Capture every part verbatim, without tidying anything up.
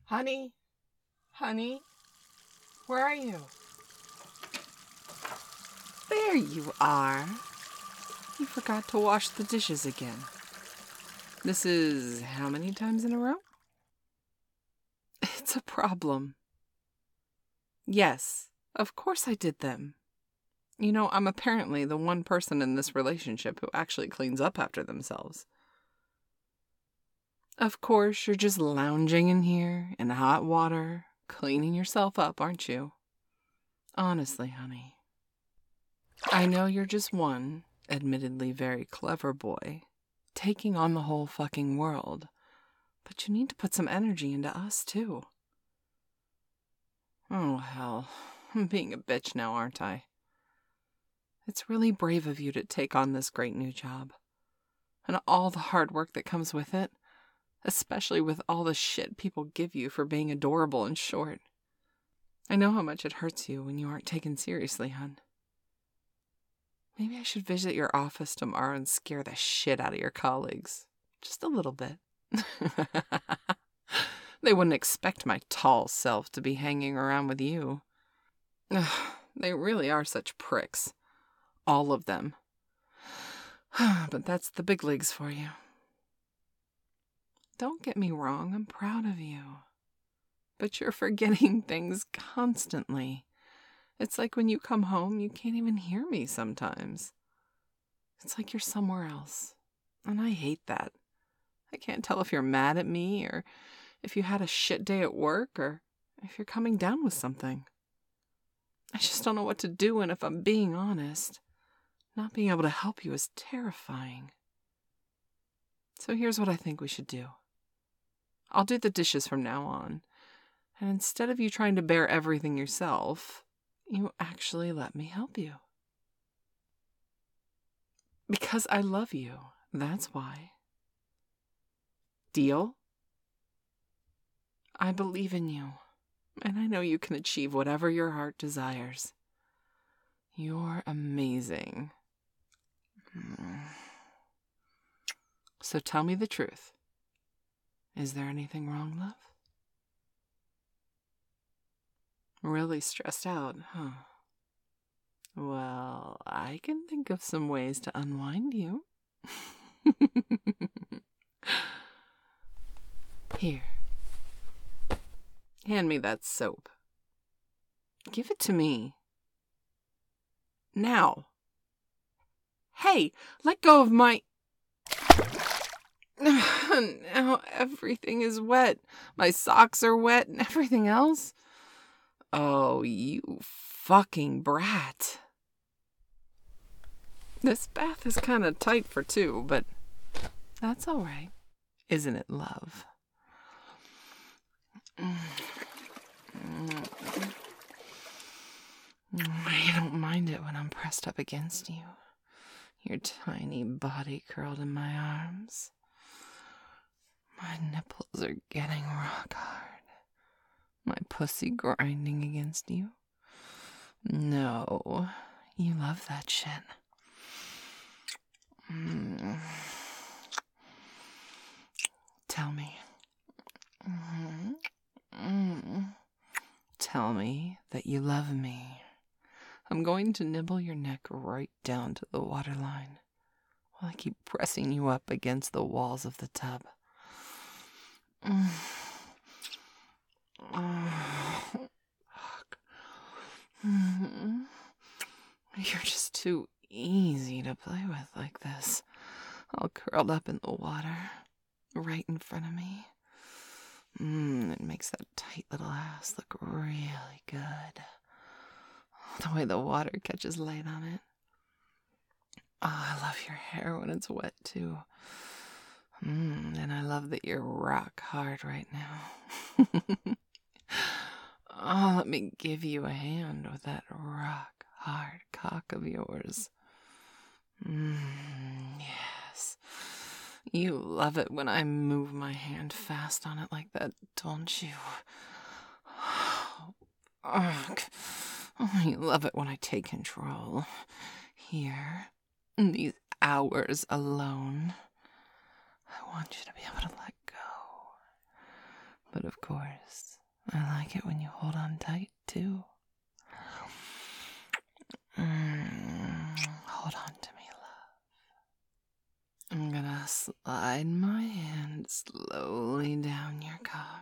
Honey? Honey? Where are you? There you are. You forgot to wash the dishes again. This is how many times in a row? It's a problem. Yes, of course I did them. You know, I'm apparently the one person in this relationship who actually cleans up after themselves. Of course, you're just lounging in here in hot water, cleaning yourself up, aren't you? Honestly, honey. I know you're just one, admittedly very clever boy, taking on the whole fucking world, but you need to put some energy into us, too. Oh, hell. I'm being a bitch now, aren't I? It's really brave of you to take on this great new job. And all the hard work that comes with it, especially with all the shit people give you for being adorable and short. I know how much it hurts you when you aren't taken seriously, hun. Maybe I should visit your office tomorrow and scare the shit out of your colleagues. Just a little bit. They wouldn't expect my tall self to be hanging around with you. Ugh, they really are such pricks. All of them. But that's the big leagues for you. Don't get me wrong, I'm proud of you. But you're forgetting things constantly. It's like when you come home, you can't even hear me sometimes. It's like you're somewhere else. And I hate that. I can't tell if you're mad at me, or if you had a shit day at work, or if you're coming down with something. I just don't know what to do, and if I'm being honest, not being able to help you is terrifying. So here's what I think we should do. I'll do the dishes from now on, and instead of you trying to bear everything yourself, you actually let me help you. Because I love you, that's why. Deal? I believe in you, and I know you can achieve whatever your heart desires. You're amazing. So tell me the truth. Is there anything wrong, love? Really stressed out, huh? Well, I can think of some ways to unwind you. Here. Hand me that soap. Give it to me. Now. Hey, let go of my... Now everything is wet. My socks are wet and everything else. Oh, you fucking brat. This bath is kind of tight for two, but that's all right. Isn't it, love? I don't mind it when I'm pressed up against you. Your tiny body curled in my arms. My nipples are getting rock hard. My pussy grinding against you. No, you love that shit. Mm. Tell me. Mm. Mm. Tell me that you love me. I'm going to nibble your neck right down to the waterline while I keep pressing you up against the walls of the tub. Mm. Oh, fuck. Mm. You're just too easy to play with like this. All curled up in the water, right in front of me. Mmm, it makes that tight little ass look really good. The way the water catches light on it. Oh, I love your hair when it's wet, too. Mmm, and I love that you're rock hard right now. Oh, let me give you a hand with that rock hard cock of yours. Mmm, yes. You love it when I move my hand fast on it like that, don't you? Oh, you love it when I take control. Here, in these hours alone. I want you to be able to let go. But of course, I like it when you hold on tight, too. Mm, hold on to me, love. I'm gonna slide my hand slowly down your cock,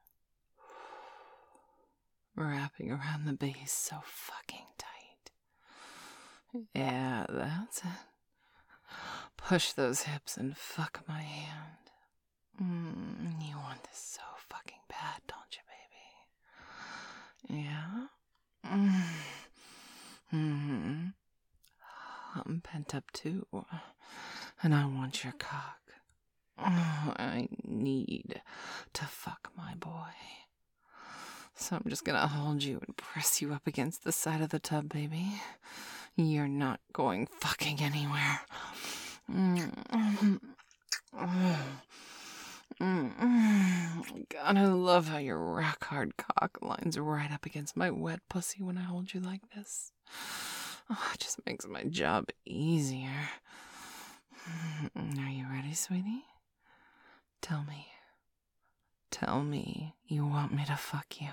wrapping around the base so fucking tight. Yeah, that's it. Push those hips and fuck my hand. Mm, you want this so fucking bad, don't you, baby? Yeah? Mm. Mm-hmm. I'm pent up too, and I want your cock. Oh, I need to fuck my boy. So I'm just gonna hold you and press you up against the side of the tub, baby. You're not going fucking anywhere. Mm-hmm. Oh. Mm-hmm. God, I love how your rock hard cock lines right up against my wet pussy when I hold you like this. Oh, it just makes my job easier. Are you ready, sweetie? Tell me. Tell me you want me to fuck you.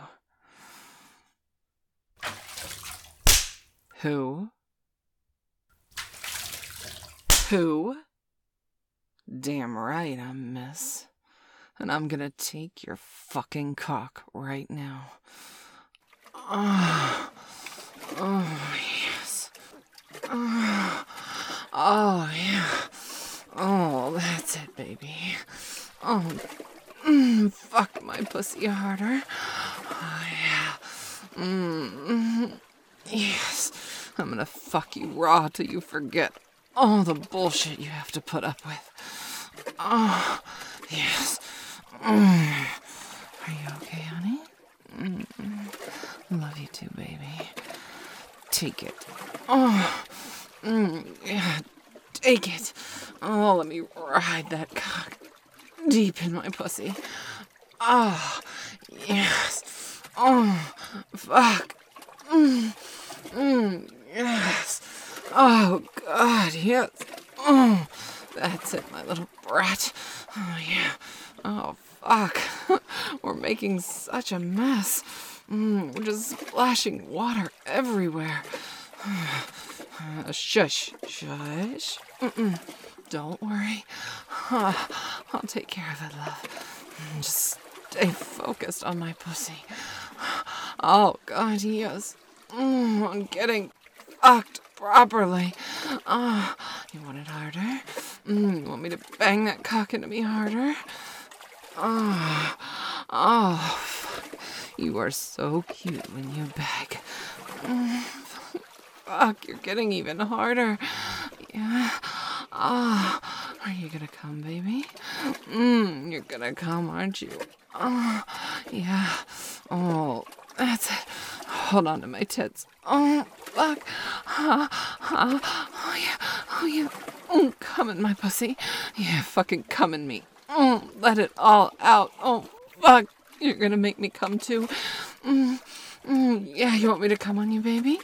Who? Who? Damn right I'm miss. And I'm gonna take your fucking cock right now. Oh, oh yes. Oh, oh yeah. Oh, that's it, baby. Oh, mm, fuck my pussy harder. Oh yeah. Mm, yes. I'm gonna fuck you raw till you forget all the bullshit you have to put up with. Oh, yes. Mm. Are you okay, honey? Mm. Love you too, baby. Take it. Oh, mm, yeah. Take it. Oh, let me ride that cock deep in my pussy. Oh, yes. Oh, fuck. Mm, mm, yes. Oh, God, yes. Oh, that's it, my little brat. Oh, yeah. Oh, fuck. We're making such a mess. Mm, we're just splashing water everywhere. Uh, shush. Shush. Mm-mm. Don't worry. Uh, I'll take care of it, love. Just stay focused on my pussy. Oh, God, yes. Mm, I'm getting fucked properly. Oh, you want it harder? Mm, you want me to bang that cock into me harder? Oh, oh, fuck. You are so cute when you beg. Mm, fuck, you're getting even harder. Yeah. Oh, are you gonna come, baby? Mmm, you're gonna come, aren't you? Oh, yeah. Oh, that's it. Hold on to my tits. Oh, fuck. Oh, oh, oh yeah. Oh, yeah. Oh, come in my pussy. Yeah, fucking come in me. Oh, let it all out. Oh, fuck. You're gonna make me come too. Mm, mm, yeah, you want me to come on you, baby?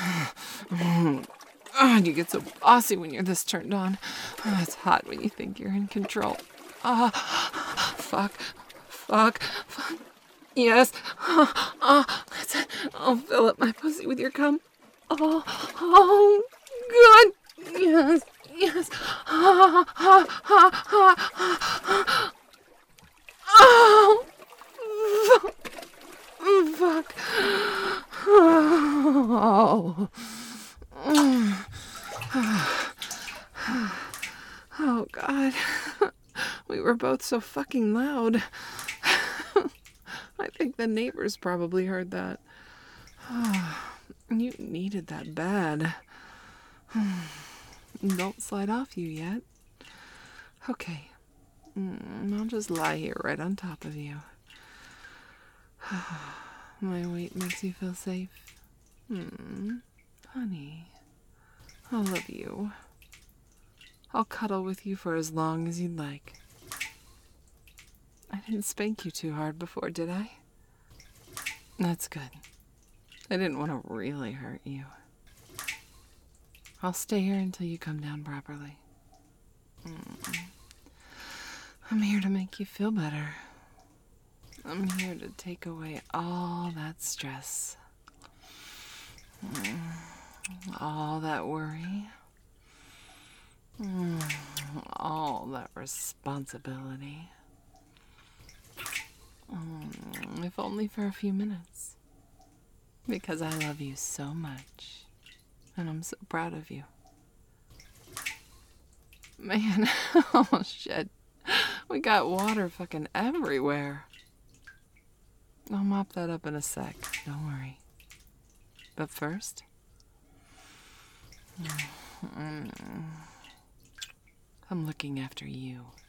Mm. Oh, you get so bossy when you're this turned on. Oh, it's hot when you think you're in control. Ah, oh, fuck, fuck, fuck. Yes. Oh, oh, that's it. Oh, fill up my pussy with your cum. Oh, oh, good. Yes, yes. Oh, oh, oh, oh, oh. Oh, fuck. Oh. Oh, God. We were both so fucking loud. I think the neighbors probably heard that. You needed that bad. Don't slide off you yet. Okay. I'll just lie here right on top of you. My weight makes you feel safe. Hmm. Honey, I love you. I'll cuddle with you for as long as you'd like. I didn't spank you too hard before, did I? That's good. I didn't want to really hurt you. I'll stay here until you come down properly. Mm. I'm here to make you feel better. I'm here to take away all that stress, all that worry, all that responsibility. If only for a few minutes. Because I love you so much, and I'm so proud of you. Man, oh shit. We got water fucking everywhere. I'll mop that up in a sec, don't worry. But first, I'm looking after you.